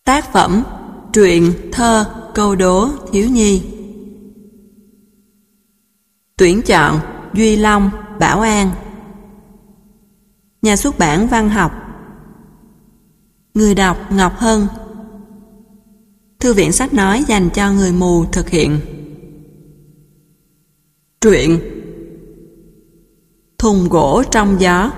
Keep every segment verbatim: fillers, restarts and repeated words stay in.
Tác phẩm: truyện, thơ, câu đố, thiếu nhi. Tuyển chọn: Duy Long, Bảo An. Nhà xuất bản Văn học. Người đọc: Ngọc Hân. Thư viện sách nói dành cho người mù thực hiện. Truyện: Thùng gỗ trong gió.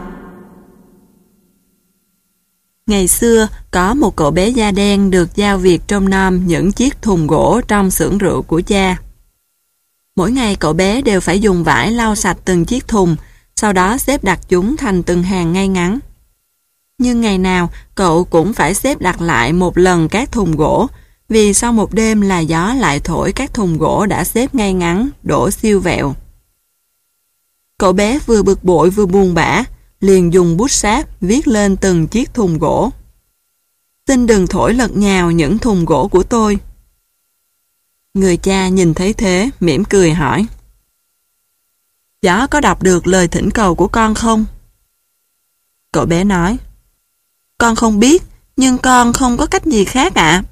Ngày xưa, có một cậu bé da đen được giao việc trông nom những chiếc thùng gỗ trong xưởng rượu của cha. Mỗi ngày cậu bé đều phải dùng vải lau sạch từng chiếc thùng, sau đó xếp đặt chúng thành từng hàng ngay ngắn. Nhưng ngày nào, cậu cũng phải xếp đặt lại một lần các thùng gỗ, vì sau một đêm là gió lại thổi các thùng gỗ đã xếp ngay ngắn, đổ siêu vẹo. Cậu bé vừa bực bội vừa buồn bã, liền dùng bút sáp viết lên từng chiếc thùng gỗ: "Xin đừng thổi lật nhào những thùng gỗ của tôi." Người cha nhìn thấy thế, mỉm cười hỏi: "Gió có đọc được lời thỉnh cầu của con không?" Cậu bé nói: "Con không biết, nhưng con không có cách gì khác ạ."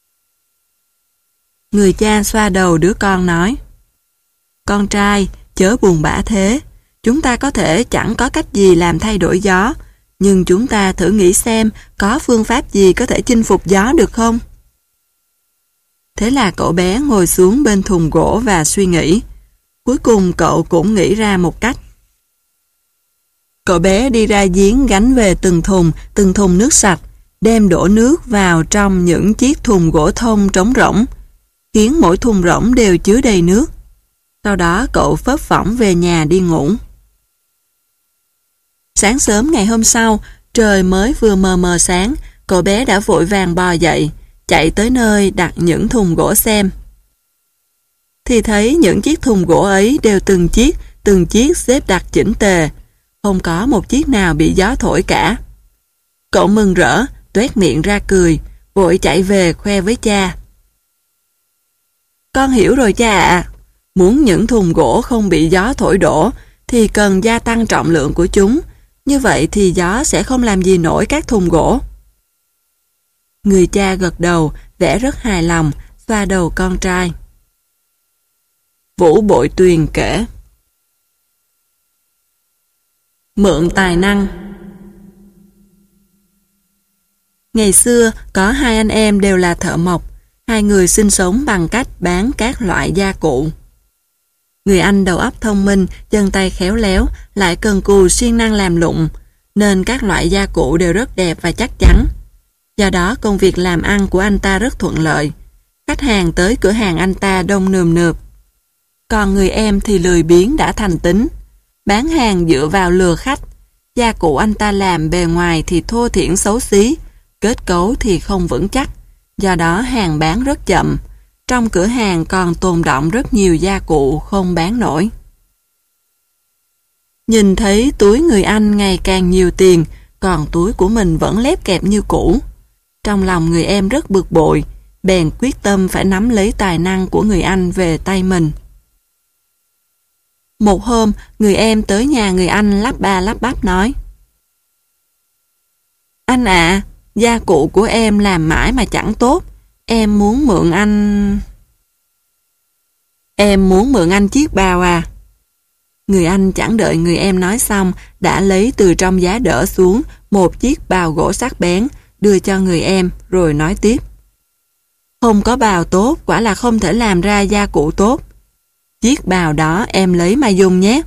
Người cha xoa đầu đứa con nói: "Con trai, chớ buồn bã thế. Chúng ta có thể chẳng có cách gì làm thay đổi gió, nhưng chúng ta thử nghĩ xem có phương pháp gì có thể chinh phục gió được không?" Thế là cậu bé ngồi xuống bên thùng gỗ và suy nghĩ. Cuối cùng cậu cũng nghĩ ra một cách. Cậu bé đi ra giếng gánh về từng thùng, từng thùng nước sạch, đem đổ nước vào trong những chiếc thùng gỗ thông trống rỗng, khiến mỗi thùng rỗng đều chứa đầy nước. Sau đó cậu phấp phỏng về nhà đi ngủ. Sáng sớm ngày hôm sau, trời mới vừa mờ mờ sáng, cậu bé đã vội vàng bò dậy, chạy tới nơi đặt những thùng gỗ xem. Thì thấy những chiếc thùng gỗ ấy đều từng chiếc, từng chiếc xếp đặt chỉnh tề, không có một chiếc nào bị gió thổi cả. Cậu mừng rỡ, toét miệng ra cười, vội chạy về khoe với cha: "Con hiểu rồi cha ạ. Muốn những thùng gỗ không bị gió thổi đổ thì cần gia tăng trọng lượng của chúng. Như vậy thì gió sẽ không làm gì nổi các thùng gỗ." Người cha gật đầu, vẻ rất hài lòng, xoa đầu con trai. Vũ Bội Tuyền kể: Mượn tài năng. Ngày xưa, có hai anh em đều là thợ mộc. Hai người sinh sống bằng cách bán các loại gia cụ. Người anh đầu óc thông minh, chân tay khéo léo, lại cần cù siêng năng làm lụng, nên các loại gia cụ đều rất đẹp và chắc chắn. Do đó công việc làm ăn của anh ta rất thuận lợi. Khách hàng tới cửa hàng anh ta đông nườm nượp. Còn người em thì lười biếng đã thành tính, bán hàng dựa vào lừa khách. Gia cụ anh ta làm bề ngoài thì thô thiển xấu xí, kết cấu thì không vững chắc, do đó hàng bán rất chậm. Trong cửa hàng còn tồn đọng rất nhiều gia cụ không bán nổi. Nhìn thấy túi người anh ngày càng nhiều tiền, còn túi của mình vẫn lép kẹp như cũ. Trong lòng người em rất bực bội, bèn quyết tâm phải nắm lấy tài năng của người anh về tay mình. Một hôm, người em tới nhà người anh lắp ba lắp bắp nói: "Anh ạ, gia cụ của em làm mãi mà chẳng tốt. Em muốn mượn anh... Em muốn mượn anh chiếc bào à?" Người anh chẳng đợi người em nói xong, đã lấy từ trong giá đỡ xuống một chiếc bào gỗ sắc bén, đưa cho người em, rồi nói tiếp: "Không có bào tốt, quả là không thể làm ra gia cụ tốt. Chiếc bào đó em lấy mà dùng nhé."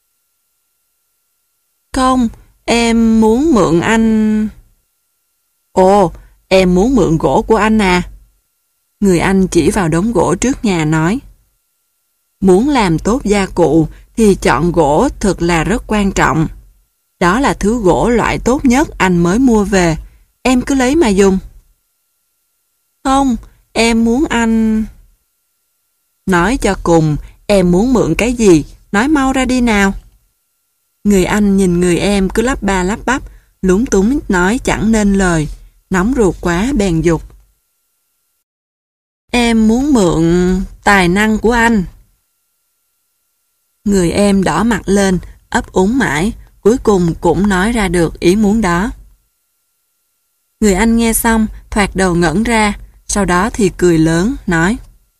"Không, em muốn mượn anh..." "Ồ, em muốn mượn gỗ của anh à?" Người anh chỉ vào đống gỗ trước nhà nói: "Muốn làm tốt gia cụ thì chọn gỗ thật là rất quan trọng. Đó là thứ gỗ loại tốt nhất anh mới mua về. Em cứ lấy mà dùng." "Không, em muốn anh..." "Nói cho cùng, em muốn mượn cái gì? Nói mau ra đi nào." Người anh nhìn người em cứ lắp ba lắp bắp, lúng túng nói chẳng nên lời, nóng ruột quá bèn giục: "Em muốn mượn tài năng của anh." Người em đỏ mặt lên, ấp úng mãi, cuối cùng cũng nói ra được ý muốn đó. Người anh nghe xong, thoạt đầu ngẩn ra, sau đó thì cười lớn, nói: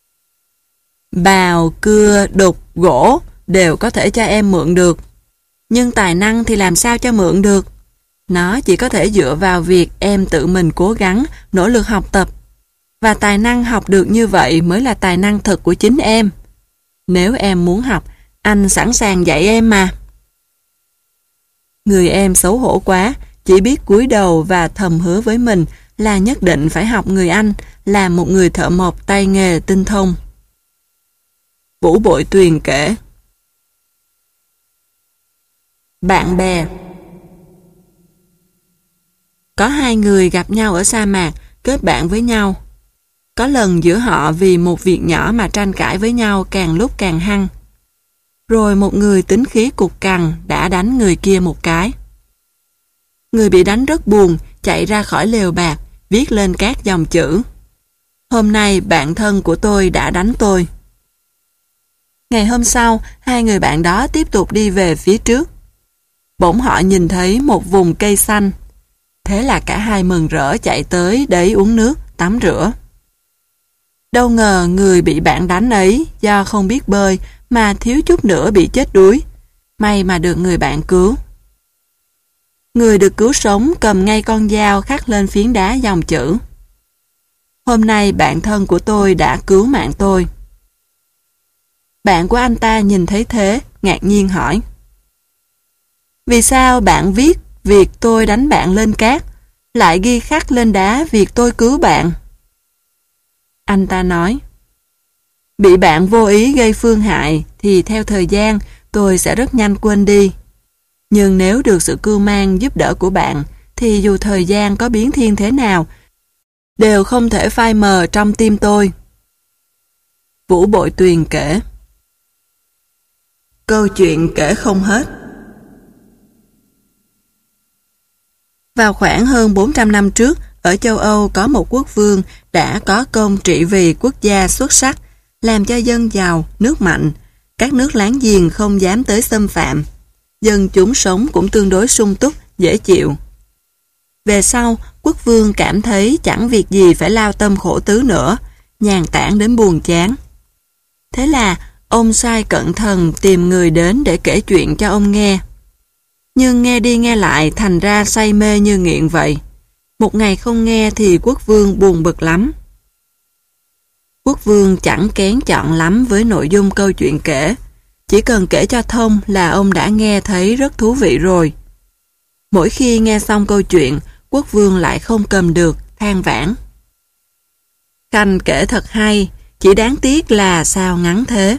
Bào, cưa, đục, gỗ đều có thể cho em mượn được. Nhưng tài năng thì làm sao cho mượn được? Nó chỉ có thể dựa vào việc em tự mình cố gắng, nỗ lực học tập. Và tài năng học được như vậy mới là tài năng thật của chính em. Nếu em muốn học, anh sẵn sàng dạy em mà. Người em xấu hổ quá, chỉ biết cúi đầu và thầm hứa với mình là nhất định phải học người anh, là một người thợ mộc tay nghề tinh thông. Vũ Bội Tuyền kể: Bạn bè. Có hai người gặp nhau ở sa mạc, kết bạn với nhau. Có lần giữa họ vì một việc nhỏ mà tranh cãi với nhau càng lúc càng hăng. Rồi một người tính khí cục cằn đã đánh người kia một cái. Người bị đánh rất buồn, chạy ra khỏi lều bạt, viết lên các dòng chữ: Hôm nay bạn thân của tôi đã đánh tôi. Ngày hôm sau, hai người bạn đó tiếp tục đi về phía trước. Bỗng họ nhìn thấy một vùng cây xanh. Thế là cả hai mừng rỡ chạy tới đấy uống nước, tắm rửa. Đâu ngờ người bị bạn đánh ấy do không biết bơi mà thiếu chút nữa bị chết đuối. May mà được người bạn cứu. Người được cứu sống cầm ngay con dao khắc lên phiến đá dòng chữ: Hôm nay bạn thân của tôi đã cứu mạng tôi. Bạn của anh ta nhìn thấy thế, ngạc nhiên hỏi: Vì sao bạn viết việc tôi đánh bạn lên cát, lại ghi khắc lên đá việc tôi cứu bạn? Anh ta nói: Bị bạn vô ý gây phương hại thì theo thời gian tôi sẽ rất nhanh quên đi. Nhưng nếu được sự cưu mang giúp đỡ của bạn thì dù thời gian có biến thiên thế nào đều không thể phai mờ trong tim tôi. Vũ Bội Tuyền kể: Câu chuyện kể không hết. Vào khoảng hơn bốn trăm năm trước, ở châu Âu có một quốc vương đã có công trị vì quốc gia xuất sắc, làm cho dân giàu, nước mạnh, các nước láng giềng không dám tới xâm phạm. Dân chúng sống cũng tương đối sung túc, dễ chịu. Về sau, quốc vương cảm thấy chẳng việc gì phải lao tâm khổ tứ nữa, nhàn tản đến buồn chán. Thế là ông sai cận thần tìm người đến để kể chuyện cho ông nghe. Nhưng nghe đi nghe lại thành ra say mê như nghiện vậy. Một ngày không nghe thì quốc vương buồn bực lắm. Quốc vương chẳng kén chọn lắm với nội dung câu chuyện kể. Chỉ cần kể cho thông là ông đã nghe thấy rất thú vị rồi. Mỗi khi nghe xong câu chuyện, quốc vương lại không cầm được, than vãn: Khanh kể thật hay, chỉ đáng tiếc là sao ngắn thế.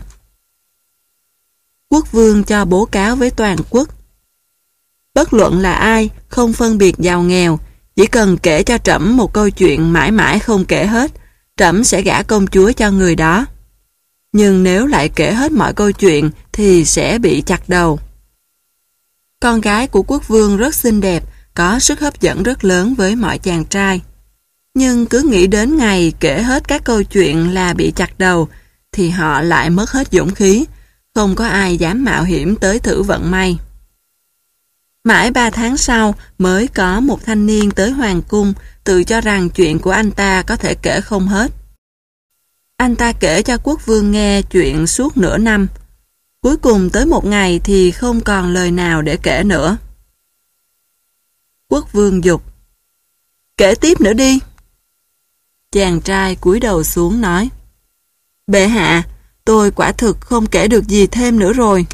Quốc vương cho bố cáo với toàn quốc: Bất luận là ai, không phân biệt giàu nghèo, chỉ cần kể cho trẫm một câu chuyện mãi mãi không kể hết, trẫm sẽ gả công chúa cho người đó. Nhưng nếu lại kể hết mọi câu chuyện thì sẽ bị chặt đầu. Con gái của quốc vương rất xinh đẹp, có sức hấp dẫn rất lớn với mọi chàng trai. Nhưng cứ nghĩ đến ngày kể hết các câu chuyện là bị chặt đầu, thì họ lại mất hết dũng khí, không có ai dám mạo hiểm tới thử vận may. Mãi ba tháng sau mới có một thanh niên tới hoàng cung tự cho rằng chuyện của anh ta có thể kể không hết. Anh ta kể cho quốc vương nghe chuyện suốt nửa năm. Cuối cùng tới một ngày thì không còn lời nào để kể nữa. Quốc vương giục: Kể tiếp nữa đi. Chàng trai cúi đầu xuống nói: Bệ hạ, tôi quả thực không kể được gì thêm nữa rồi.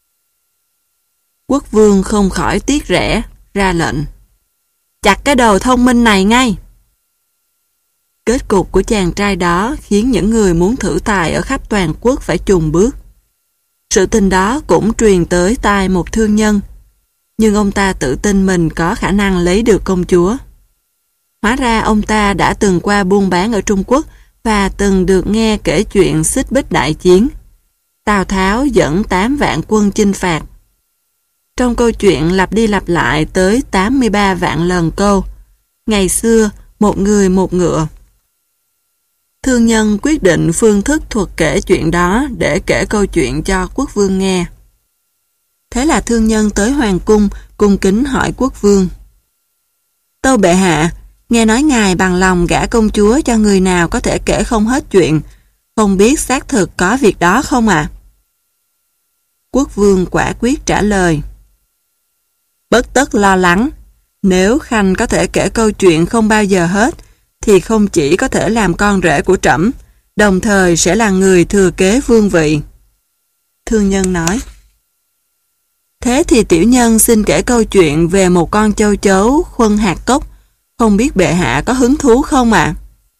Quốc vương không khỏi tiếc rẻ, ra lệnh: Chặt cái đầu thông minh này ngay. Kết cục của chàng trai đó khiến những người muốn thử tài ở khắp toàn quốc phải chùn bước. Sự tình đó cũng truyền tới tai một thương nhân, nhưng ông ta tự tin mình có khả năng lấy được công chúa. Hóa ra ông ta đã từng qua buôn bán ở Trung Quốc và từng được nghe kể chuyện Xích Bích đại chiến. Tào Tháo dẫn tám vạn quân chinh phạt. Trong câu chuyện lặp đi lặp lại tới tám mươi ba vạn lần câu: Ngày xưa, một người một ngựa. Thương nhân quyết định phương thức thuật kể chuyện đó để kể câu chuyện cho quốc vương nghe. Thế là thương nhân tới hoàng cung cung kính hỏi quốc vương: Tâu bệ hạ, Nghe nói ngài bằng lòng gả công chúa cho người nào có thể kể không hết chuyện, không biết xác thực có việc đó không ạ? À? Quốc vương quả quyết trả lời. Bất tất lo lắng, nếu Khanh có thể kể câu chuyện không bao giờ hết, thì không chỉ có thể làm con rể của trẫm, đồng thời sẽ là người thừa kế vương vị. Thương nhân nói. Thế thì tiểu nhân xin kể câu chuyện về một con châu chấu khuân hạt cốc, không biết bệ hạ có hứng thú không ạ? À?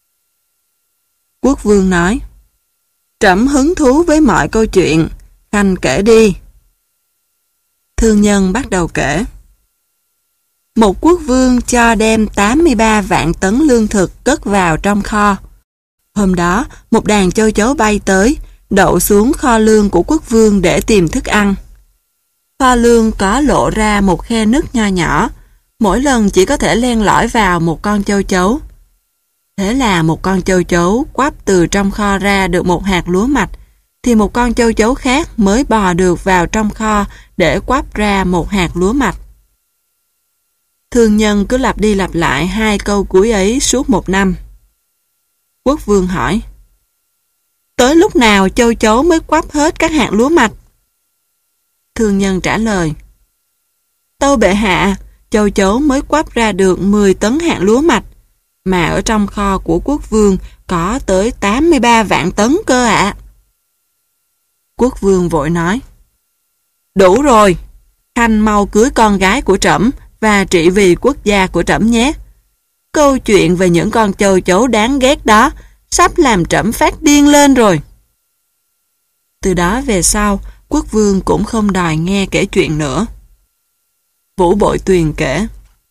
Quốc vương nói. Trẫm hứng thú với mọi câu chuyện, Khanh kể đi. Thương nhân bắt đầu kể. Một quốc vương cho đem tám mươi ba vạn tấn lương thực cất vào trong kho. Hôm đó, một đàn châu chấu bay tới, đậu xuống kho lương của quốc vương để tìm thức ăn. Kho lương có lộ ra một khe nứt nho nhỏ, mỗi lần chỉ có thể len lỏi vào một con châu chấu. Thế là một con châu chấu quắp từ trong kho ra được một hạt lúa mạch, thì một con châu chấu khác mới bò được vào trong kho để quắp ra một hạt lúa mạch. Thương nhân cứ lặp đi lặp lại hai câu cuối ấy suốt một năm. Quốc vương hỏi. Tới lúc nào châu chấu mới quắp hết các hạt lúa mạch? Thương nhân trả lời. Tâu bệ hạ, châu chấu mới quắp ra được mười tấn hạt lúa mạch, mà ở trong kho của quốc vương có tới tám mươi ba vạn tấn cơ ạ. À. Quốc vương vội nói. Đủ rồi, Khanh mau cưới con gái của trẫm và trị vì quốc gia của trẫm nhé. Câu chuyện về những con châu chấu đáng ghét đó sắp làm trẫm phát điên lên rồi. Từ đó về sau, quốc vương cũng không đòi nghe kể chuyện nữa. Vũ Bội Tuyền kể.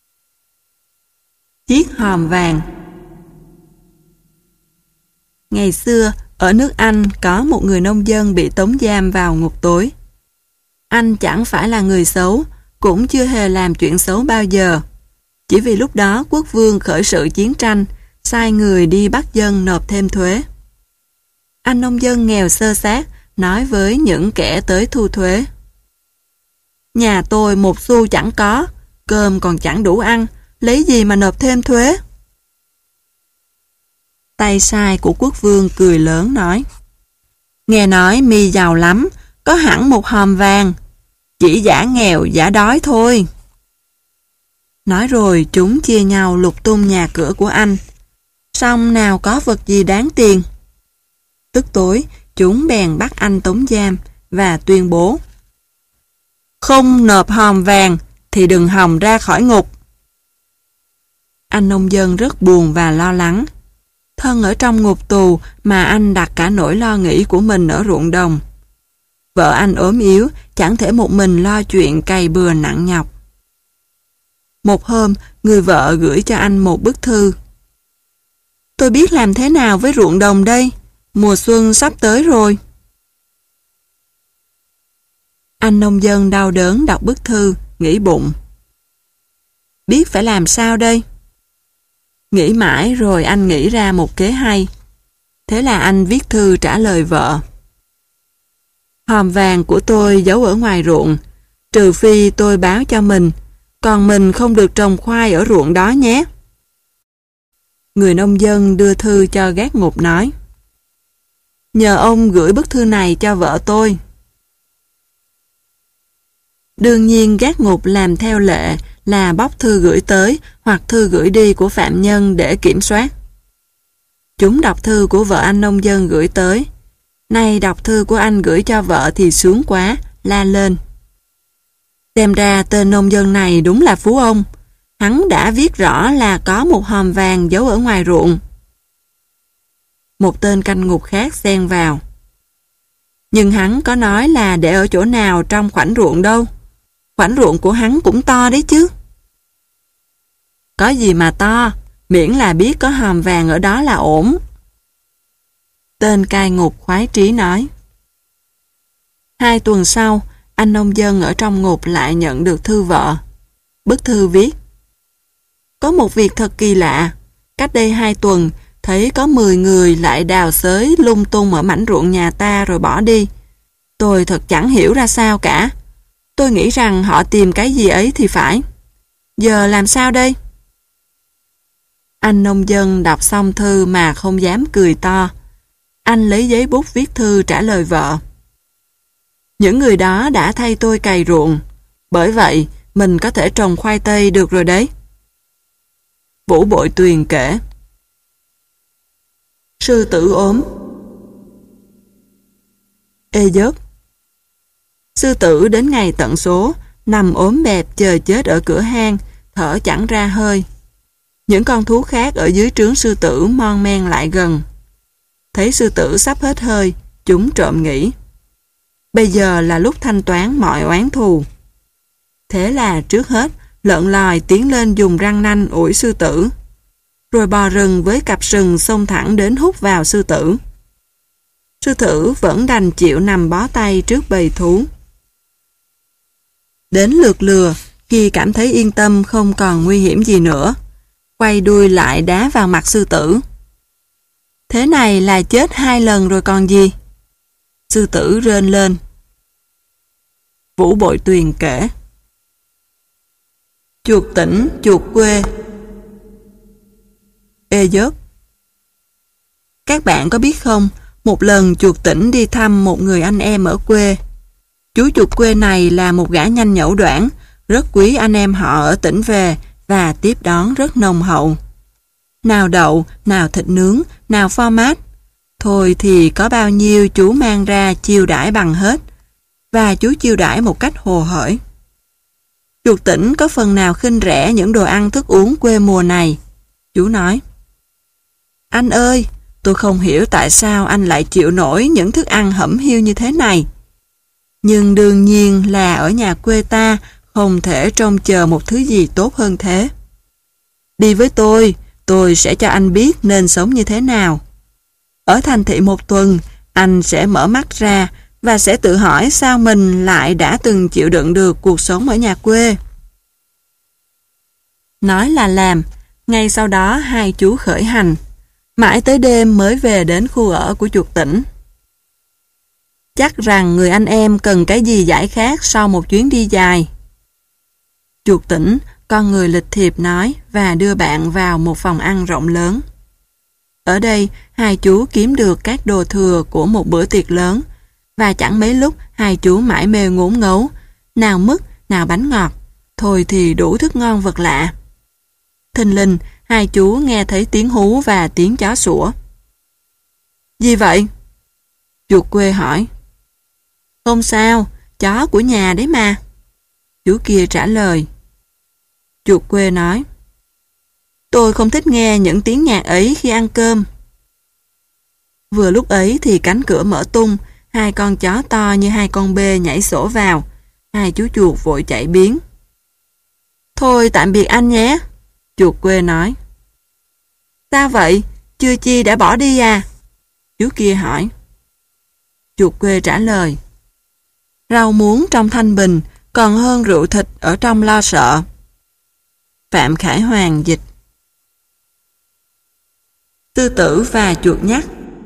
Chiếc hòm vàng. Ngày xưa, ở nước Anh có một người nông dân bị tống giam vào ngục tối. Anh chẳng phải là người xấu, cũng chưa hề làm chuyện xấu bao giờ. Chỉ vì lúc đó quốc vương khởi sự chiến tranh, sai người đi bắt dân nộp thêm thuế. Anh nông dân nghèo sơ sát nói với những kẻ tới thu thuế. Nhà tôi một xu chẳng có, cơm còn chẳng đủ ăn, lấy gì mà nộp thêm thuế? Tay sai của quốc vương cười lớn nói. Nghe nói mi giàu lắm, có hẳn một hòm vàng, chỉ giả nghèo giả đói thôi. Nói rồi chúng chia nhau lục tung nhà cửa của anh, song nào có vật gì đáng tiền. Tức tối, chúng bèn bắt anh tống giam và tuyên bố. Không nộp hòm vàng thì đừng hòng ra khỏi ngục. Anh nông dân rất buồn và lo lắng. Thân ở trong ngục tù mà anh đặt cả nỗi lo nghĩ của mình ở ruộng đồng. Vợ anh ốm yếu, chẳng thể một mình lo chuyện cày bừa nặng nhọc. Một hôm, người vợ gửi cho anh một bức thư. Tôi biết làm thế nào với ruộng đồng đây, mùa xuân sắp tới rồi. Anh nông dân đau đớn đọc bức thư, nghĩ bụng. Biết phải làm sao đây? Nghĩ mãi rồi anh nghĩ ra một kế hay. Thế là anh viết thư trả lời vợ. Hòm vàng của tôi giấu ở ngoài ruộng, trừ phi tôi báo cho mình, còn mình không được trồng khoai ở ruộng đó nhé. Người nông dân đưa thư cho gác ngục nói. Nhờ ông gửi bức thư này cho vợ tôi. Đương nhiên gác ngục làm theo lệ là bóc thư gửi tới hoặc thư gửi đi của phạm nhân để kiểm soát. Chúng đọc thư của vợ anh nông dân gửi tới. Nay đọc thư của anh gửi cho vợ thì sướng quá, la lên. Xem ra tên nông dân này đúng là phú ông. Hắn đã viết rõ là có một hòm vàng giấu ở ngoài ruộng. Một tên canh ngục khác xen vào. Nhưng hắn có nói là để ở chỗ nào trong khoảnh ruộng đâu. Khoảnh ruộng của hắn cũng to đấy chứ. Có gì mà to, miễn là biết có hòm vàng ở đó là ổn. Tên cai ngục khoái trí nói. Hai tuần sau, anh nông dân ở trong ngục lại nhận được thư vợ. Bức thư viết. Có một việc thật kỳ lạ. Cách đây hai tuần, thấy có mười người lại đào xới lung tung ở mảnh ruộng nhà ta rồi bỏ đi. Tôi thật chẳng hiểu ra sao cả. Tôi nghĩ rằng họ tìm cái gì ấy thì phải. Giờ làm sao đây? Anh nông dân đọc xong thư mà không dám cười to. Anh lấy giấy bút viết thư trả lời vợ. Những người đó đã thay tôi cày ruộng, bởi vậy mình có thể trồng khoai tây được rồi đấy. Vũ Bội Tuyền kể. Sư tử ốm. Ê-dớp. Sư tử đến ngày tận số, nằm ốm bẹp chờ chết ở cửa hang, thở chẳng ra hơi. Những con thú khác ở dưới trướng sư tử mon men lại gần. Thấy sư tử sắp hết hơi, chúng trộm nghĩ. Bây giờ là lúc thanh toán mọi oán thù. Thế là trước hết, lợn lòi tiến lên dùng răng nanh ủi sư tử. Rồi bò rừng với cặp sừng xông thẳng đến hút vào sư tử. Sư tử vẫn đành chịu nằm bó tay trước bầy thú. Đến lượt lừa, khi cảm thấy yên tâm không còn nguy hiểm gì nữa, quay đuôi lại đá vào mặt sư tử. Thế này là chết hai lần rồi còn gì? Sư tử rên lên. Vũ Bội Tuyền kể. Chuột tỉnh, chuột quê. Ê-dớp. Các bạn có biết không, một lần chuột tỉnh đi thăm một người anh em ở quê. Chú chuột quê này là một gã nhanh nhẩu đoảng, rất quý anh em họ ở tỉnh về và tiếp đón rất nồng hậu. Nào đậu, nào thịt nướng, nào pho mát. Thôi thì có bao nhiêu chú mang ra chiêu đãi bằng hết. Và chú chiêu đãi một cách hồ hởi. Chuột tỉnh có phần nào khinh rẻ những đồ ăn thức uống quê mùa này. Chú nói. Anh ơi, tôi không hiểu tại sao anh lại chịu nổi những thức ăn hẩm hiu như thế này. Nhưng đương nhiên là ở nhà quê ta không thể trông chờ một thứ gì tốt hơn thế. Đi với tôi, tôi sẽ cho anh biết nên sống như thế nào. Ở thành thị một tuần, anh sẽ mở mắt ra và sẽ tự hỏi sao mình lại đã từng chịu đựng được cuộc sống ở nhà quê. Nói là làm, ngay sau đó hai chú khởi hành. Mãi tới đêm mới về đến khu ở của chuột tỉnh. Chắc rằng người anh em cần cái gì giải khát sau một chuyến đi dài. Chuột tỉnh, con người lịch thiệp nói và đưa bạn vào một phòng ăn rộng lớn. Ở đây, hai chú kiếm được các đồ thừa của một bữa tiệc lớn và chẳng mấy lúc hai chú mải mê ngốn ngấu, nào mứt, nào bánh ngọt, thôi thì đủ thức ngon vật lạ. Thình lình, hai chú nghe thấy tiếng hú và tiếng chó sủa. Gì vậy? Chuột quê hỏi. Không sao, chó của nhà đấy mà. Chú kia trả lời. Chuột quê nói. Tôi không thích nghe những tiếng nhạc ấy khi ăn cơm. Vừa lúc ấy thì cánh cửa mở tung, hai con chó to như hai con bê nhảy sổ vào. Hai chú chuột vội chạy biến. Thôi tạm biệt anh nhé, chuột quê nói. Sao vậy? Chưa chi đã bỏ đi à? Chú kia hỏi. Chuột quê trả lời. Rau muống trong thanh bình còn hơn rượu thịt ở trong lo sợ. Phạm Khải Hoàng dịch. Sư tử và chuột nhắt.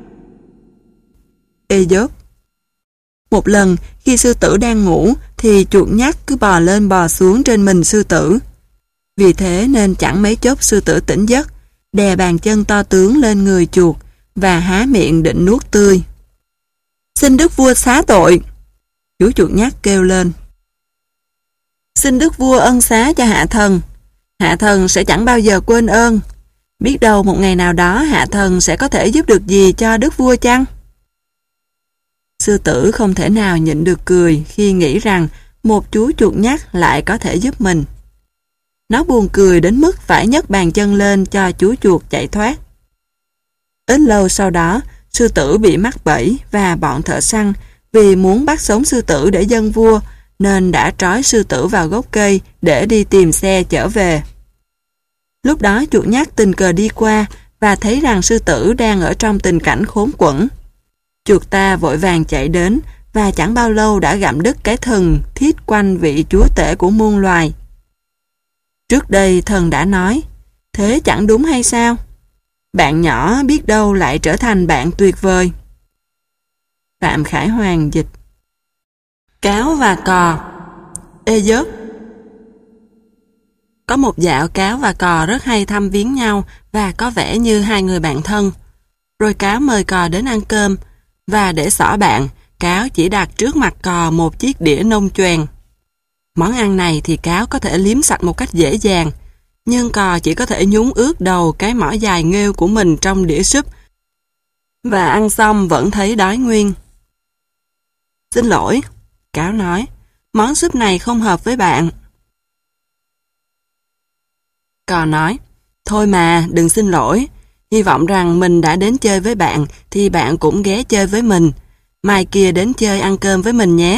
Ê-dớp. Một lần khi sư tử đang ngủ thì chuột nhắt cứ bò lên bò xuống trên mình sư tử. Vì thế nên chẳng mấy chốc sư tử tỉnh giấc, đè bàn chân to tướng lên người chuột và há miệng định nuốt tươi. Xin đức vua xá tội, chú chuột nhắt kêu lên. Xin đức vua ân xá cho hạ thần. Hạ thần sẽ chẳng bao giờ quên ơn. Biết đâu một ngày nào đó hạ thần sẽ có thể giúp được gì cho đức vua chăng? Sư tử không thể nào nhịn được cười khi nghĩ rằng một chú chuột nhắt lại có thể giúp mình. Nó buồn cười đến mức phải nhấc bàn chân lên cho chú chuột chạy thoát. Ít lâu sau đó, sư tử bị mắc bẫy và bọn thợ săn vì muốn bắt sống sư tử để dâng vua nên đã trói sư tử vào gốc cây để đi tìm xe chở về. Lúc đó chuột nhắt tình cờ đi qua và thấy rằng sư tử đang ở trong tình cảnh khốn quẫn. Chuột ta vội vàng chạy đến và chẳng bao lâu đã gặm đứt cái thần thiết quanh vị chúa tể của muôn loài. Trước đây thần đã nói, thế chẳng đúng hay sao? Bạn nhỏ biết đâu lại trở thành bạn tuyệt vời. Phạm Khải Hoàng dịch. Cáo và cò. Ê-dớp. Có một dạo cáo và cò rất hay thăm viếng nhau và có vẻ như hai người bạn thân. Rồi cáo mời cò đến ăn cơm, và để xỏ bạn, cáo chỉ đặt trước mặt cò một chiếc đĩa nông choàng. Món ăn này thì cáo có thể liếm sạch một cách dễ dàng, nhưng cò chỉ có thể nhúng ướt đầu cái mỏ dài nghêu của mình trong đĩa súp, và ăn xong vẫn thấy đói nguyên. Xin lỗi, cáo nói, món súp này không hợp với bạn. Cò nói, thôi mà, đừng xin lỗi. Hy vọng rằng mình đã đến chơi với bạn thì bạn cũng ghé chơi với mình. Mai kia đến chơi ăn cơm với mình nhé.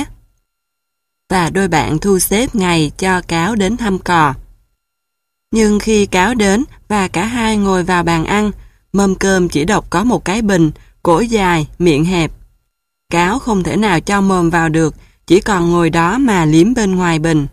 Và đôi bạn thu xếp ngày cho cáo đến thăm cò. Nhưng khi cáo đến và cả hai ngồi vào bàn ăn, mâm cơm chỉ độc có một cái bình, cổ dài, miệng hẹp. Cáo không thể nào cho mồm vào được, chỉ còn ngồi đó mà liếm bên ngoài bình.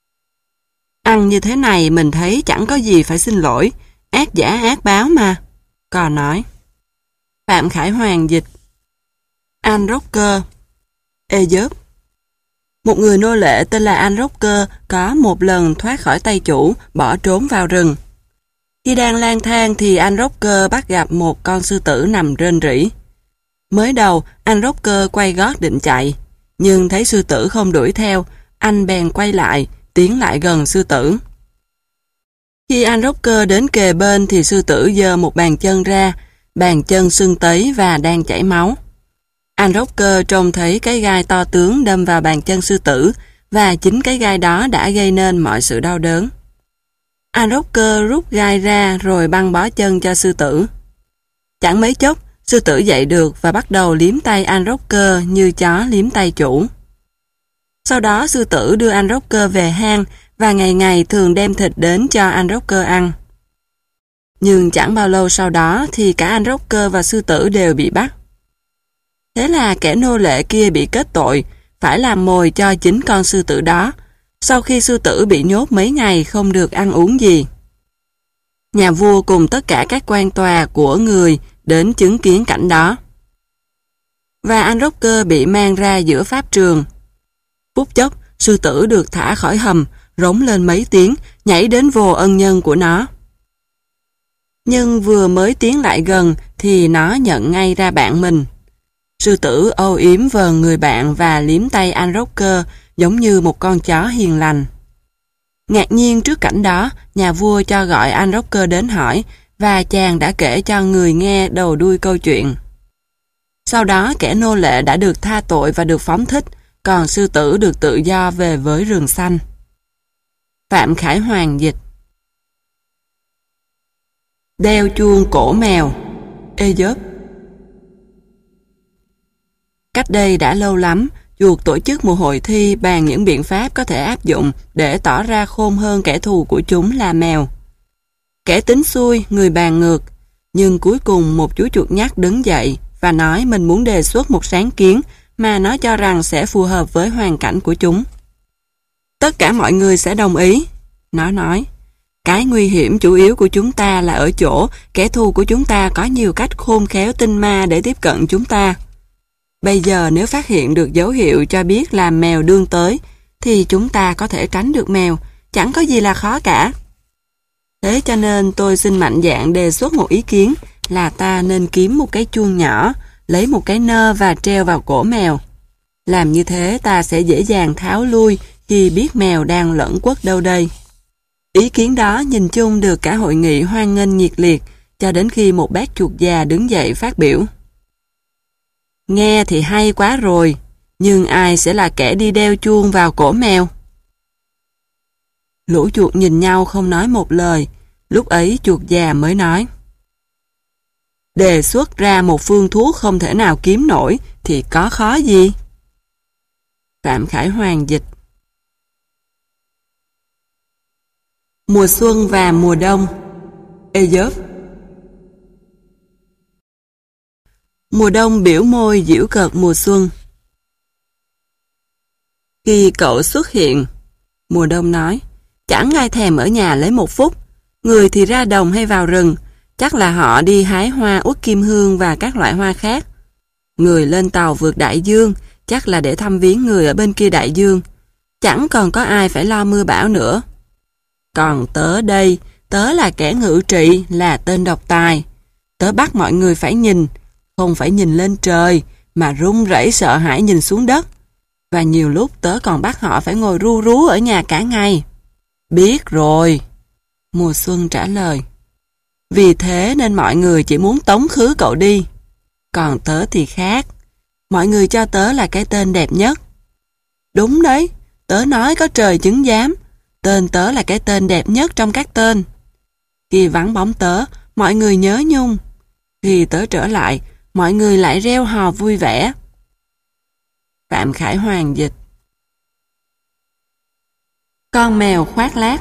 Ăn như thế này mình thấy chẳng có gì phải xin lỗi, ác giả ác báo mà. Cò nói. Phạm Khải Hoàng dịch. An Rocker. Aesop. Một người nô lệ tên là An Rocker có một lần thoát khỏi tay chủ, bỏ trốn vào rừng. Khi đang lang thang thì An Rocker bắt gặp một con sư tử nằm rên rỉ. Mới đầu, An Rocker quay gót định chạy, nhưng thấy sư tử không đuổi theo, anh bèn quay lại, tiến lại gần sư tử. Khi An Rocker đến kề bên thì sư tử giơ một bàn chân ra, bàn chân sưng tấy và đang chảy máu. An Rocker trông thấy cái gai to tướng đâm vào bàn chân sư tử, và chính cái gai đó đã gây nên mọi sự đau đớn. An Rocker rút gai ra rồi băng bó chân cho sư tử. Chẳng mấy chốc, sư tử dậy được và bắt đầu liếm tay An Rocker như chó liếm tay chủ. Sau đó sư tử đưa An Rocker về hang và ngày ngày thường đem thịt đến cho An Rocker ăn. Nhưng chẳng bao lâu sau đó thì cả An Rocker và sư tử đều bị bắt. Thế là kẻ nô lệ kia bị kết tội, phải làm mồi cho chính con sư tử đó, sau khi sư tử bị nhốt mấy ngày không được ăn uống gì. Nhà vua cùng tất cả các quan tòa của người đến chứng kiến cảnh đó. Và An Rocker bị mang ra giữa pháp trường. Phút chốc, sư tử được thả khỏi hầm, rống lên mấy tiếng, nhảy đến vồ ân nhân của nó. Nhưng vừa mới tiến lại gần thì nó nhận ngay ra bạn mình. Sư tử âu yếm vờn người bạn và liếm tay An Rocker giống như một con chó hiền lành. Ngạc nhiên trước cảnh đó, nhà vua cho gọi An Rocker đến hỏi và chàng đã kể cho người nghe đầu đuôi câu chuyện. Sau đó kẻ nô lệ đã được tha tội và được phóng thích, còn sư tử được tự do về với rừng xanh. Phạm Khải Hoàng dịch. Đeo chuông cổ mèo. Aesop. Cách đây đã lâu lắm, chuột tổ chức một hội thi bàn những biện pháp có thể áp dụng để tỏ ra khôn hơn kẻ thù của chúng là mèo. Kẻ tính xuôi, người bàn ngược, nhưng cuối cùng một chú chuột nhắt đứng dậy và nói mình muốn đề xuất một sáng kiến mà nó cho rằng sẽ phù hợp với hoàn cảnh của chúng. Tất cả mọi người sẽ đồng ý, nó nói. Cái nguy hiểm chủ yếu của chúng ta là ở chỗ kẻ thù của chúng ta có nhiều cách khôn khéo tinh ma để tiếp cận chúng ta. Bây giờ nếu phát hiện được dấu hiệu cho biết là mèo đương tới, thì chúng ta có thể tránh được mèo, chẳng có gì là khó cả. Thế cho nên tôi xin mạnh dạn đề xuất một ý kiến là ta nên kiếm một cái chuông nhỏ, lấy một cái nơ và treo vào cổ mèo. Làm như thế ta sẽ dễ dàng tháo lui khi biết mèo đang lẩn quất đâu đây. Ý kiến đó nhìn chung được cả hội nghị hoan nghênh nhiệt liệt, cho đến khi một bác chuột già đứng dậy phát biểu. Nghe thì hay quá rồi, nhưng ai sẽ là kẻ đi đeo chuông vào cổ mèo? Lũ chuột nhìn nhau không nói một lời, lúc ấy chuột già mới nói. Đề xuất ra một phương thuốc không thể nào kiếm nổi thì có khó gì? Phạm Khải Hoàng dịch. Mùa xuân và mùa đông. Aesop. Mùa đông biểu môi giễu cợt mùa xuân. Khi cậu xuất hiện, mùa đông nói, chẳng ai thèm ở nhà lấy một phút, người thì ra đồng hay vào rừng, chắc là họ đi hái hoa uất kim hương và các loại hoa khác. Người lên tàu vượt đại dương, chắc là để thăm viếng người ở bên kia đại dương, chẳng còn có ai phải lo mưa bão nữa. Còn tớ đây, tớ là kẻ ngự trị, là tên độc tài. Tớ bắt mọi người phải nhìn, không phải nhìn lên trời, mà run rẩy sợ hãi nhìn xuống đất. Và nhiều lúc tớ còn bắt họ phải ngồi ru rú ở nhà cả ngày. Biết rồi, Mùa Xuân trả lời. Vì thế nên mọi người chỉ muốn tống khứ cậu đi. Còn tớ thì khác. Mọi người cho tớ là cái tên đẹp nhất. Đúng đấy, tớ nói có trời chứng giám. Tên tớ là cái tên đẹp nhất trong các tên. Khi vắng bóng tớ, mọi người nhớ nhung. Khi tớ trở lại, mọi người lại reo hò vui vẻ. Phạm Khải Hoàng dịch. Con mèo khoác lác.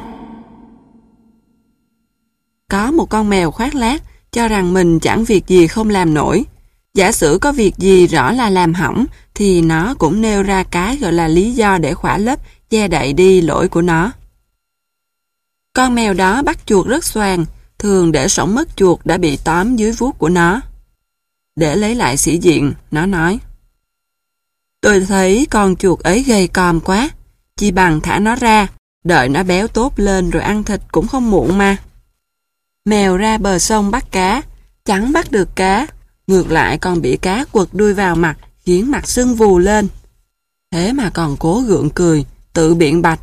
Có một con mèo khoác lác cho rằng mình chẳng việc gì không làm nổi. Giả sử có việc gì rõ là làm hỏng thì nó cũng nêu ra cái gọi là lý do để khỏa lấp, che đậy đi lỗi của nó. Con mèo đó bắt chuột rất xoàng, thường để sổng mất chuột đã bị tóm dưới vuốt của nó. Để lấy lại sĩ diện, nó nói: Tôi thấy con chuột ấy gầy còm quá, chỉ bằng thả nó ra, đợi nó béo tốt lên rồi ăn thịt cũng không muộn mà. Mèo ra bờ sông bắt cá, chẳng bắt được cá, ngược lại còn bị cá quật đuôi vào mặt, khiến mặt sưng vù lên. Thế mà còn cố gượng cười, tự biện bạch.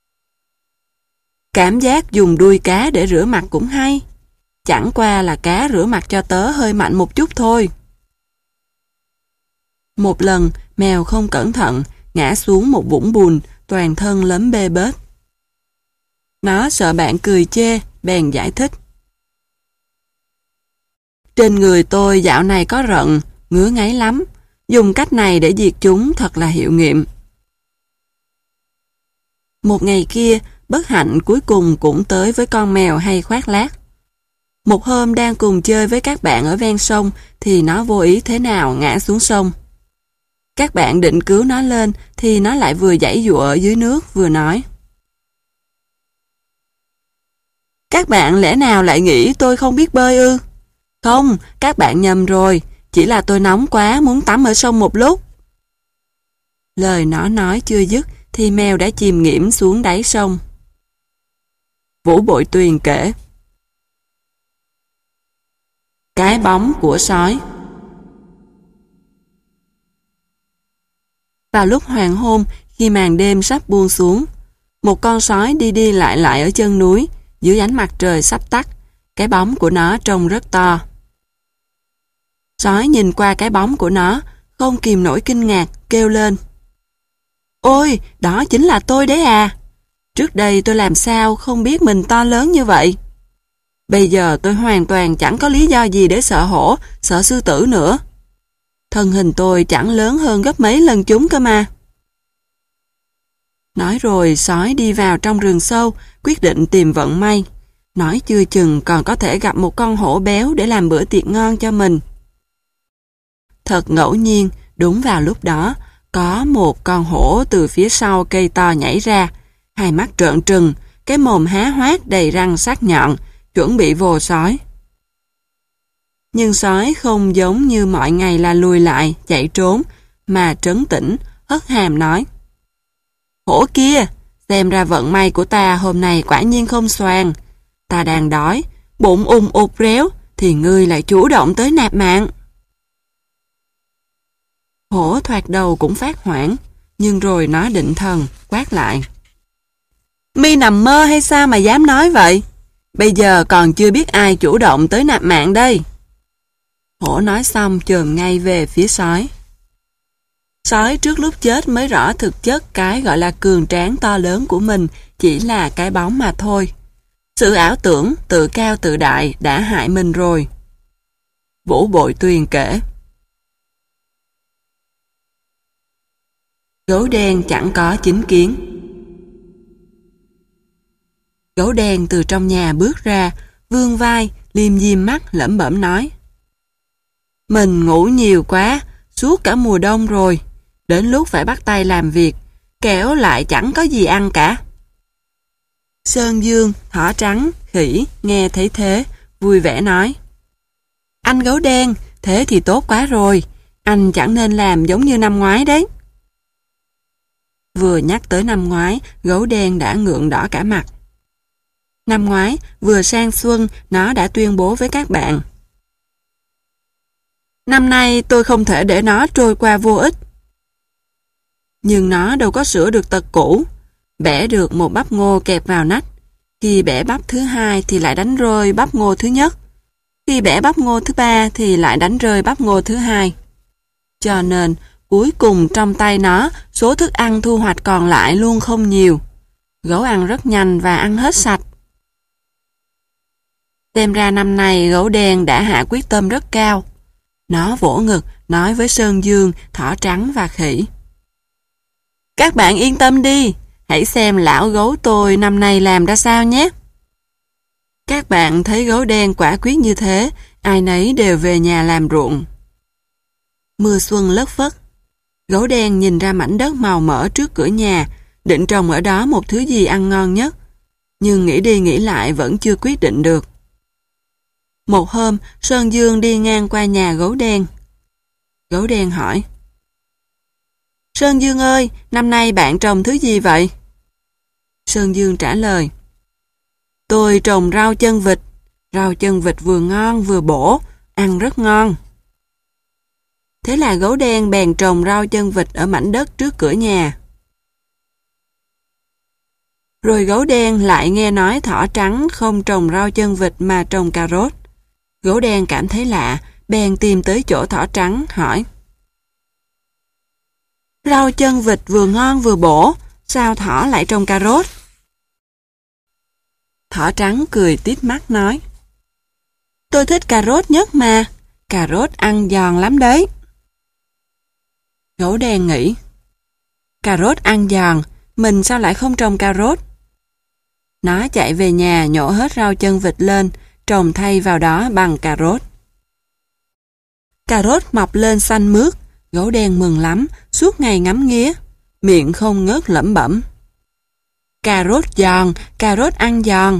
Cảm giác dùng đuôi cá để rửa mặt cũng hay. Chẳng qua là cá rửa mặt cho tớ hơi mạnh một chút thôi. Một lần, mèo không cẩn thận, ngã xuống một vũng bùn, toàn thân lấm bê bết. Nó sợ bạn cười chê, bèn giải thích. Trên người tôi dạo này có rận, ngứa ngáy lắm. Dùng cách này để diệt chúng thật là hiệu nghiệm. Một ngày kia, bất hạnh cuối cùng cũng tới với con mèo hay khoác lác. Một hôm đang cùng chơi với các bạn ở ven sông thì nó vô ý thế nào ngã xuống sông. Các bạn định cứu nó lên thì nó lại vừa giãy giụa ở dưới nước vừa nói. Các bạn lẽ nào lại nghĩ tôi không biết bơi ư? Không, các bạn nhầm rồi, chỉ là tôi nóng quá muốn tắm ở sông một lúc. Lời nó nói chưa dứt thì mèo đã chìm nghiễm xuống đáy sông. Vũ Bội Tuyền kể. Cái bóng của sói. Vào lúc hoàng hôn, khi màn đêm sắp buông xuống, một con sói đi đi lại lại ở chân núi, dưới ánh mặt trời sắp tắt. Cái bóng của nó trông rất to. Sói nhìn qua cái bóng của nó, không kìm nổi kinh ngạc, kêu lên. Ôi, đó chính là tôi đấy à! Trước đây tôi làm sao không biết mình to lớn như vậy? Bây giờ tôi hoàn toàn chẳng có lý do gì để sợ hổ, sợ sư tử nữa. Thân hình tôi chẳng lớn hơn gấp mấy lần chúng cơ mà. Nói rồi sói đi vào trong rừng sâu, quyết định tìm vận may. Nói chưa chừng còn có thể gặp một con hổ béo để làm bữa tiệc ngon cho mình. Thật ngẫu nhiên, đúng vào lúc đó, có một con hổ từ phía sau cây to nhảy ra, hai mắt trợn trừng, cái mồm há hoác đầy răng sắc nhọn, chuẩn bị vồ sói. Nhưng sói không giống như mọi ngày là lùi lại, chạy trốn, mà trấn tĩnh, hất hàm nói. Hổ kia, xem ra vận may của ta hôm nay quả nhiên không xoàng. Ta đang đói, bụng ùng ụt réo, thì ngươi lại chủ động tới nạp mạng. Hổ thoạt đầu cũng phát hoảng, nhưng rồi nó định thần, quát lại. Mi nằm mơ hay sao mà dám nói vậy? Bây giờ còn chưa biết ai chủ động tới nạp mạng đây. Hổ nói xong chồm ngay về phía sói. Sói trước lúc chết mới rõ thực chất cái gọi là cường tráng to lớn của mình chỉ là cái bóng mà thôi. Sự ảo tưởng, tự cao tự đại đã hại mình rồi. Vũ Bội Tuyền kể. Gấu đen chẳng có chính kiến. Gấu đen từ trong nhà bước ra, vươn vai, liêm diêm mắt lẩm bẩm nói. Mình ngủ nhiều quá, suốt cả mùa đông rồi, đến lúc phải bắt tay làm việc, kẻo lại chẳng có gì ăn cả. Sơn Dương, thỏ trắng, khỉ, nghe thấy thế, vui vẻ nói. Anh gấu đen, thế thì tốt quá rồi, anh chẳng nên làm giống như năm ngoái đấy. Vừa nhắc tới năm ngoái, gấu đen đã ngượng đỏ cả mặt. Năm ngoái, vừa sang xuân, nó đã tuyên bố với các bạn: năm nay tôi không thể để nó trôi qua vô ích. Nhưng nó đâu có sửa được tật cũ. Bẻ được một bắp ngô kẹp vào nách. Khi bẻ bắp thứ hai thì lại đánh rơi bắp ngô thứ nhất. Khi bẻ bắp ngô thứ ba thì lại đánh rơi bắp ngô thứ hai. Cho nên, cuối cùng trong tay nó, số thức ăn thu hoạch còn lại luôn không nhiều. Gấu ăn rất nhanh và ăn hết sạch. Xem ra năm nay gấu đen đã hạ quyết tâm rất cao. Nó vỗ ngực, nói với Sơn Dương, Thỏ Trắng và Khỉ: các bạn yên tâm đi, hãy xem lão gấu tôi năm nay làm ra sao nhé. Các bạn thấy gấu đen quả quyết như thế, ai nấy đều về nhà làm ruộng. Mưa xuân lất phất. Gấu đen nhìn ra mảnh đất màu mỡ trước cửa nhà, định trồng ở đó một thứ gì ăn ngon nhất. Nhưng nghĩ đi nghĩ lại vẫn chưa quyết định được. Một hôm, Sơn Dương đi ngang qua nhà gấu đen. Gấu đen hỏi: Sơn Dương ơi, năm nay bạn trồng thứ gì vậy? Sơn Dương trả lời: tôi trồng rau chân vịt. Rau chân vịt vừa ngon vừa bổ, ăn rất ngon. Thế là gấu đen bèn trồng rau chân vịt ở mảnh đất trước cửa nhà. Rồi gấu đen lại nghe nói Thỏ Trắng không trồng rau chân vịt mà trồng cà rốt. Gấu đen cảm thấy lạ, bèn tìm tới chỗ Thỏ Trắng, hỏi: rau chân vịt vừa ngon vừa bổ, sao Thỏ lại trồng cà rốt? Thỏ Trắng cười tít mắt nói: tôi thích cà rốt nhất mà, cà rốt ăn giòn lắm đấy. Gấu đen nghĩ: cà rốt ăn giòn, mình sao lại không trồng cà rốt? Nó chạy về nhà nhổ hết rau chân vịt lên, trồng thay vào đó bằng cà rốt. Cà rốt mọc lên xanh mướt, gấu đen mừng lắm, suốt ngày ngắm nghía, miệng không ngớt lẩm bẩm: cà rốt giòn, cà rốt ăn giòn.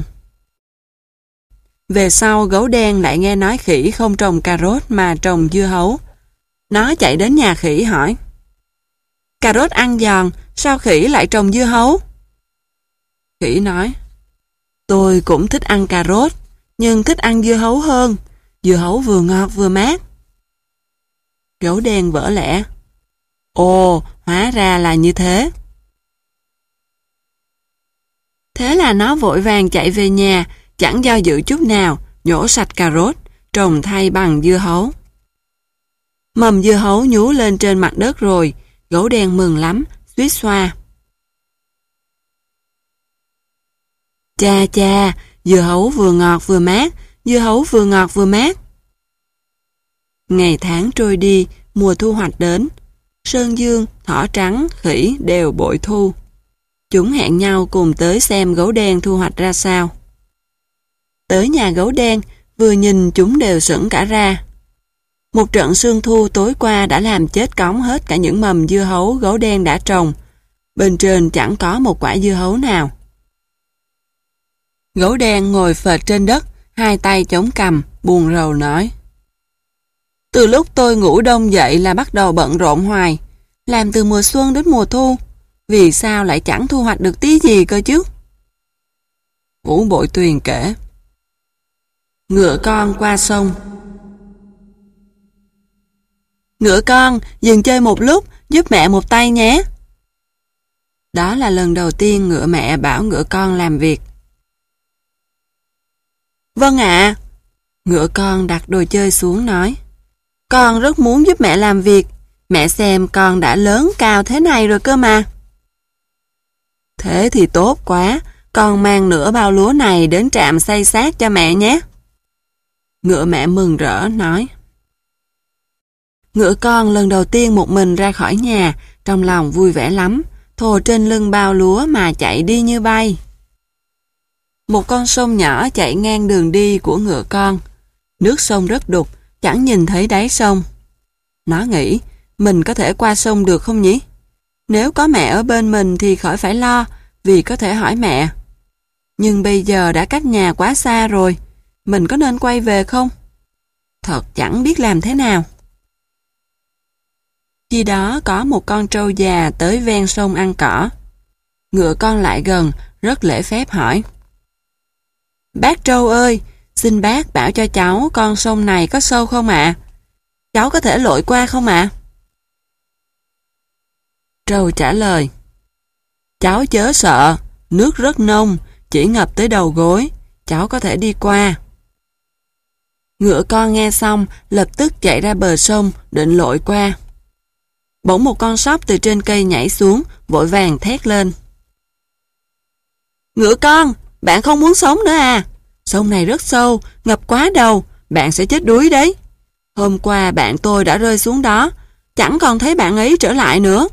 Về sau gấu đen lại nghe nói khỉ không trồng cà rốt mà trồng dưa hấu. Nó chạy đến nhà khỉ hỏi: cà rốt ăn giòn, sao khỉ lại trồng dưa hấu? Khỉ nói: tôi cũng thích ăn cà rốt, nhưng thích ăn dưa hấu hơn. Dưa hấu vừa ngọt vừa mát. Gấu đen vỡ lẽ: ồ, hóa ra là như thế. Thế là nó vội vàng chạy về nhà, chẳng do dự chút nào, nhổ sạch cà rốt, trồng thay bằng dưa hấu. Mầm dưa hấu nhú lên trên mặt đất rồi, gấu đen mừng lắm, suýt xoa: cha cha, dưa hấu vừa ngọt vừa mát, dưa hấu vừa ngọt vừa mát. Ngày tháng trôi đi, mùa thu hoạch đến. Sơn Dương, Thỏ Trắng, Khỉ đều bội thu. Chúng hẹn nhau cùng tới xem gấu đen thu hoạch ra sao. Tới nhà gấu đen, vừa nhìn chúng đều sững cả ra. Một trận sương thu tối qua đã làm chết cóng hết cả những mầm dưa hấu gấu đen đã trồng. Bên trên chẳng có một quả dưa hấu nào. Gấu đen ngồi phệt trên đất, hai tay chống cằm, buồn rầu nói: từ lúc tôi ngủ đông dậy là bắt đầu bận rộn hoài, làm từ mùa xuân đến mùa thu, vì sao lại chẳng thu hoạch được tí gì cơ chứ? Vũ Bội Tuyền kể: ngựa con qua sông. Ngựa con, dừng chơi một lúc, giúp mẹ một tay nhé. Đó là lần đầu tiên ngựa mẹ bảo ngựa con làm việc. Vâng ạ. Ngựa con đặt đồ chơi xuống nói: con rất muốn giúp mẹ làm việc, mẹ xem con đã lớn cao thế này rồi cơ mà. Thế thì tốt quá, con mang nửa bao lúa này đến trạm xay xác cho mẹ nhé. Ngựa mẹ mừng rỡ nói. Ngựa con lần đầu tiên một mình ra khỏi nhà, trong lòng vui vẻ lắm, thồ trên lưng bao lúa mà chạy đi như bay. Một con sông nhỏ chạy ngang đường đi của ngựa con. Nước sông rất đục, chẳng nhìn thấy đáy sông. Nó nghĩ, mình có thể qua sông được không nhỉ? Nếu có mẹ ở bên mình thì khỏi phải lo, vì có thể hỏi mẹ. Nhưng bây giờ đã cách nhà quá xa rồi, mình có nên quay về không? Thật chẳng biết làm thế nào. Khi đó có một con trâu già tới ven sông ăn cỏ. Ngựa con lại gần, rất lễ phép hỏi. Bác Trâu ơi, xin bác bảo cho cháu con sông này có sâu không ạ? Cháu có thể lội qua không ạ? Trâu trả lời, cháu chớ sợ, nước rất nông, chỉ ngập tới đầu gối, cháu có thể đi qua. Ngựa con nghe xong, lập tức chạy ra bờ sông, định lội qua. Bỗng một con sóc từ trên cây nhảy xuống, vội vàng thét lên. Ngựa con, bạn không muốn sống nữa à? Sông này rất sâu, ngập quá đầu, bạn sẽ chết đuối đấy. Hôm qua bạn tôi đã rơi xuống đó, chẳng còn thấy bạn ấy trở lại nữa.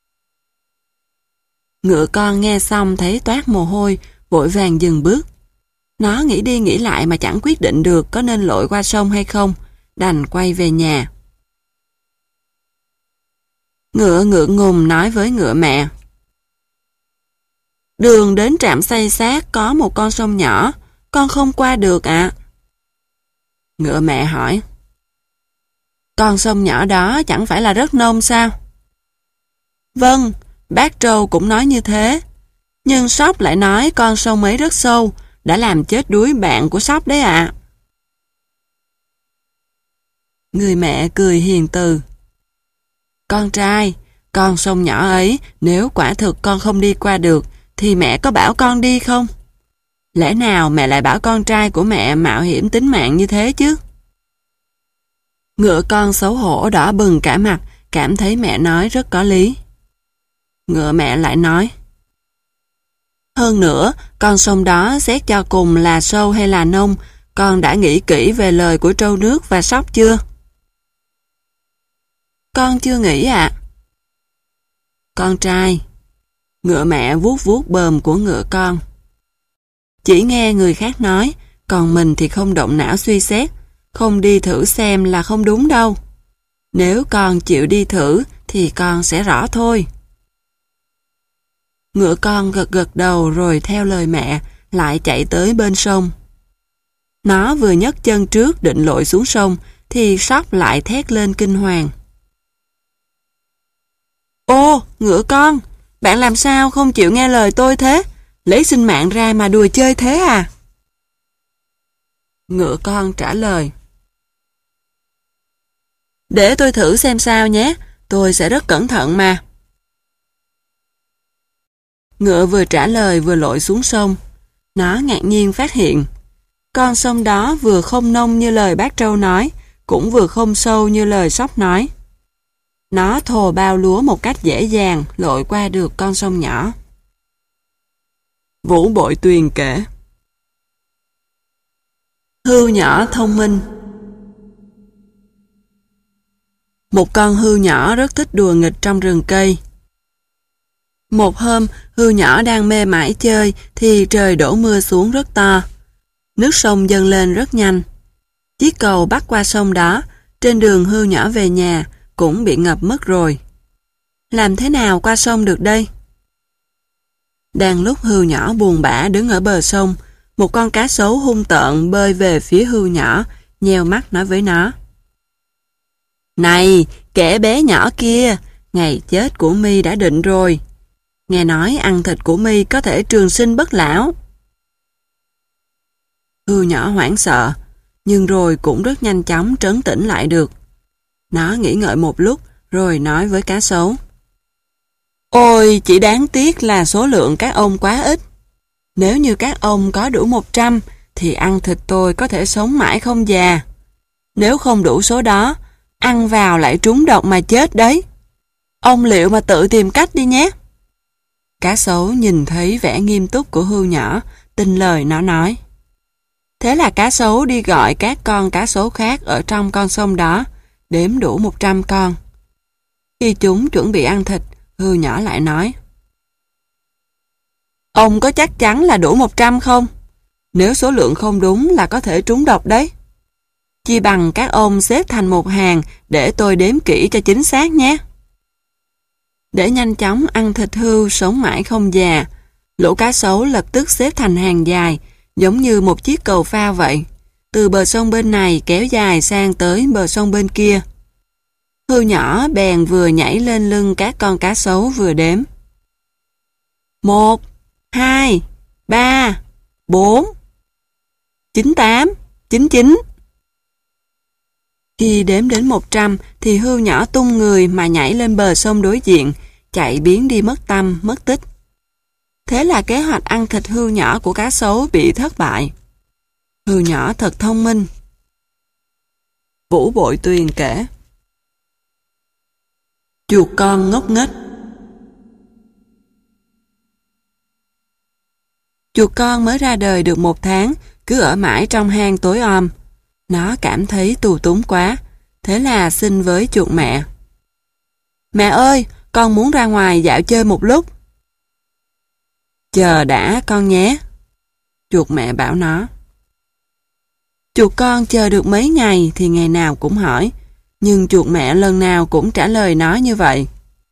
Ngựa con nghe xong thấy toát mồ hôi, vội vàng dừng bước. Nó nghĩ đi nghĩ lại mà chẳng quyết định được có nên lội qua sông hay không, đành quay về nhà. Ngựa ngượng ngùng nói với ngựa mẹ. Đường đến trạm xây xác có một con sông nhỏ, con không qua được ạ. À? Ngựa mẹ hỏi. Con sông nhỏ đó chẳng phải là rất nông sao? Vâng, bác Trâu cũng nói như thế. Nhưng sóc lại nói con sông ấy rất sâu, đã làm chết đuối bạn của sóc đấy ạ. À. Người mẹ cười hiền từ. Con trai, con sông nhỏ ấy, nếu quả thực con không đi qua được, thì mẹ có bảo con đi không? Lẽ nào mẹ lại bảo con trai của mẹ mạo hiểm tính mạng như thế chứ? Ngựa con xấu hổ đỏ bừng cả mặt, cảm thấy mẹ nói rất có lý. Ngựa mẹ lại nói. Hơn nữa, con sông đó xét cho cùng là sâu hay là nông, con đã nghĩ kỹ về lời của trâu nước và sóc chưa? Con chưa nghĩ ạ. À. Con trai. Ngựa mẹ vuốt vuốt bờm của ngựa con. Chỉ nghe người khác nói, còn mình thì không động não suy xét, không đi thử xem là không đúng đâu. Nếu con chịu đi thử thì con sẽ rõ thôi. Ngựa con gật gật đầu rồi theo lời mẹ lại chạy tới bên sông. Nó vừa nhấc chân trước định lội xuống sông thì sóc lại thét lên kinh hoàng. Ô, ngựa con, bạn làm sao không chịu nghe lời tôi thế? Lấy sinh mạng ra mà đùa chơi thế à? Ngựa con trả lời. Để tôi thử xem sao nhé, tôi sẽ rất cẩn thận mà. Ngựa vừa trả lời vừa lội xuống sông. Nó ngạc nhiên phát hiện. Con sông đó vừa không nông như lời bác Trâu nói, cũng vừa không sâu như lời sóc nói. Nó thồ bao lúa một cách dễ dàng lội qua được con sông nhỏ. Vũ Bội Tuyền kể. Hươu nhỏ thông minh. Một con hươu nhỏ rất thích đùa nghịch trong rừng cây. Một hôm, hươu nhỏ đang mê mải chơi thì trời đổ mưa xuống rất to. Nước sông dâng lên rất nhanh. Chiếc cầu bắc qua sông đó, trên đường hươu nhỏ về nhà, cũng bị ngập mất rồi. Làm thế nào qua sông được đây? Đang lúc hươu nhỏ buồn bã đứng ở bờ sông, một con cá sấu hung tợn bơi về phía hươu nhỏ, nheo mắt nói với nó. Này, kẻ bé nhỏ kia, ngày chết của mi đã định rồi. Nghe nói ăn thịt của mi có thể trường sinh bất lão. Hươu nhỏ hoảng sợ, nhưng rồi cũng rất nhanh chóng trấn tĩnh lại được. Nó nghĩ ngợi một lúc, rồi nói với cá sấu. Ôi, chỉ đáng tiếc là số lượng các ông quá ít. Nếu như các ông có đủ một trăm, thì ăn thịt tôi có thể sống mãi không già. Nếu không đủ số đó, ăn vào lại trúng độc mà chết đấy. Ông liệu mà tự tìm cách đi nhé. Cá sấu nhìn thấy vẻ nghiêm túc của hươu nhỏ, tin lời nó nói. Thế là cá sấu đi gọi các con cá sấu khác ở trong con sông đó, đếm đủ một trăm con. Khi chúng chuẩn bị ăn thịt, hươu nhỏ lại nói. Ông có chắc chắn là đủ một trăm không? Nếu số lượng không đúng là có thể trúng độc đấy. Chi bằng các ông xếp thành một hàng để tôi đếm kỹ cho chính xác nhé. Để nhanh chóng ăn thịt hươu sống mãi không già, lũ cá sấu lập tức xếp thành hàng dài, giống như một chiếc cầu phao vậy, từ bờ sông bên này kéo dài sang tới bờ sông bên kia. Hươu nhỏ bèn vừa nhảy lên lưng các con cá sấu vừa đếm. Một, hai, ba, bốn. chín tám, chín chín. Khi đếm đến một trăm thì hươu nhỏ tung người mà nhảy lên bờ sông đối diện, chạy biến đi mất tăm, mất tích. Thế là kế hoạch ăn thịt hươu nhỏ của cá sấu bị thất bại. Hươu nhỏ thật thông minh. Vũ Bội Tuyền kể. Chuột con ngốc nghếch. Chuột con mới ra đời được một tháng, cứ ở mãi trong hang tối om. Nó cảm thấy tù túng quá, thế là xin với chuột mẹ. Mẹ ơi, con muốn ra ngoài dạo chơi một lúc. Chờ đã con nhé. Chuột mẹ bảo nó. Chuột con chờ được mấy ngày thì ngày nào cũng hỏi, nhưng chuột mẹ lần nào cũng trả lời nó như vậy.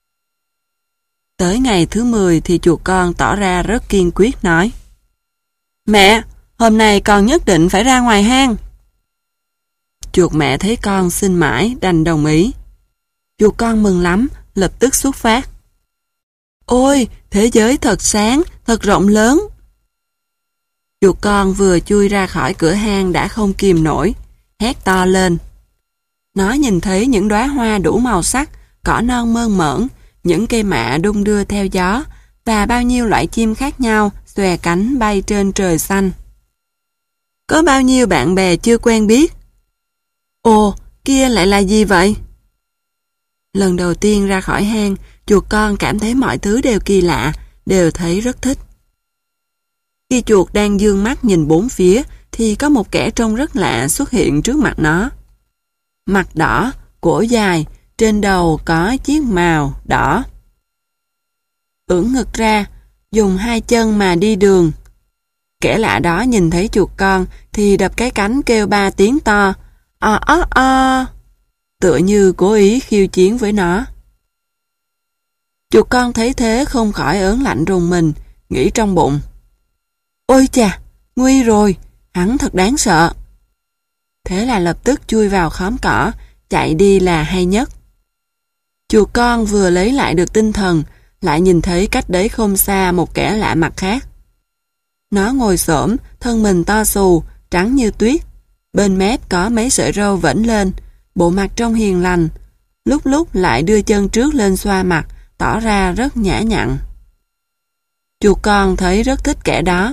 Tới ngày thứ mười thì chuột con tỏ ra rất kiên quyết nói. Mẹ, hôm nay con nhất định phải ra ngoài hang. Chuột mẹ thấy con xin mãi đành đồng ý. Chuột con mừng lắm, lập tức xuất phát. Ôi, thế giới thật sáng, thật rộng lớn. Chuột con vừa chui ra khỏi cửa hang đã không kìm nổi, hét to lên. Nó nhìn thấy những đóa hoa đủ màu sắc, cỏ non mơn mởn, những cây mạ đung đưa theo gió và bao nhiêu loại chim khác nhau xòe cánh bay trên trời xanh. Có bao nhiêu bạn bè chưa quen biết. Ồ, kia lại là gì vậy? Lần đầu tiên ra khỏi hang, chuột con cảm thấy mọi thứ đều kỳ lạ, đều thấy rất thích. Khi chuột đang dương mắt nhìn bốn phía, thì có một kẻ trông rất lạ xuất hiện trước mặt nó. Mặt đỏ, cổ dài, trên đầu có chiếc mào đỏ. Ưỡn ngực ra, dùng hai chân mà đi đường. Kẻ lạ đó nhìn thấy chuột con thì đập cái cánh kêu ba tiếng to, o o o, tựa như cố ý khiêu chiến với nó. Chuột con thấy thế không khỏi ớn lạnh rùng mình, nghĩ trong bụng. Ôi chà, nguy rồi, hắn thật đáng sợ. Thế là lập tức chui vào khóm cỏ, chạy đi là hay nhất. Chuột con vừa lấy lại được tinh thần, lại nhìn thấy cách đấy không xa một kẻ lạ mặt khác. Nó ngồi xổm, thân mình to xù, trắng như tuyết. Bên mép có mấy sợi râu vẫy lên, bộ mặt trông hiền lành. Lúc lúc lại đưa chân trước lên xoa mặt, tỏ ra rất nhã nhặn. Chuột con thấy rất thích kẻ đó.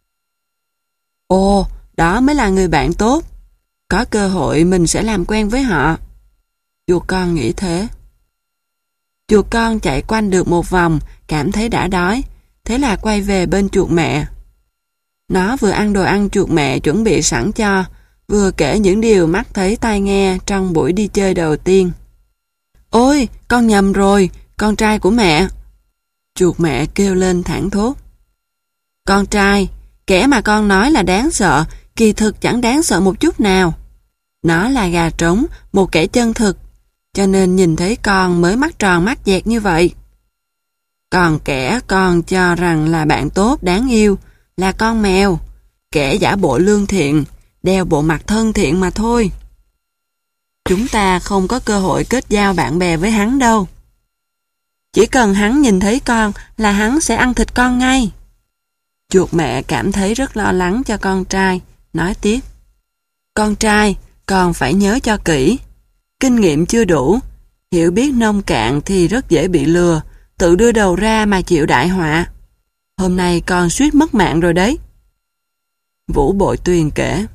Ồ, đó mới là người bạn tốt. Có cơ hội mình sẽ làm quen với họ. Chuột con nghĩ thế. Chuột con chạy quanh được một vòng, cảm thấy đã đói, thế là quay về bên chuột mẹ. Nó vừa ăn đồ ăn chuột mẹ chuẩn bị sẵn cho, vừa kể những điều mắt thấy tai nghe trong buổi đi chơi đầu tiên. Ôi, con nhầm rồi, con trai của mẹ. Chuột mẹ kêu lên thảng thốt. Con trai, kẻ mà con nói là đáng sợ, kỳ thực chẳng đáng sợ một chút nào. Nó là gà trống, một kẻ chân thực, cho nên nhìn thấy con mới mắt tròn mắt dẹt như vậy. Còn kẻ con cho rằng là bạn tốt, đáng yêu, là con mèo, kẻ giả bộ lương thiện, đeo bộ mặt thân thiện mà thôi. Chúng ta không có cơ hội kết giao bạn bè với hắn đâu. Chỉ cần hắn nhìn thấy con là hắn sẽ ăn thịt con ngay. Chuột mẹ cảm thấy rất lo lắng cho con trai, nói tiếp. Con trai, con phải nhớ cho kỹ. Kinh nghiệm chưa đủ, hiểu biết nông cạn thì rất dễ bị lừa, tự đưa đầu ra mà chịu đại họa. Hôm nay con suýt mất mạng rồi đấy. Vũ Bội Tuyền kể.